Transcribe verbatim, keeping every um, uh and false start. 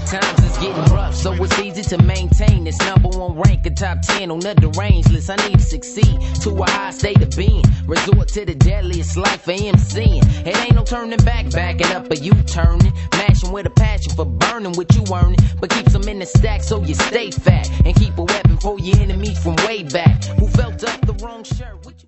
Times is getting rough, so it's easy to maintain this number one rank, a top ten on the deranged list. I need to succeed to a high state of being, resort to the deadliest life of MCing. It ain't no turning back, backing up, but you turning, mashing with a passion for burning what you earning, but keep some in the stack so you stay fat, and keep a weapon for your enemies from way back who felt up the wrong shirt.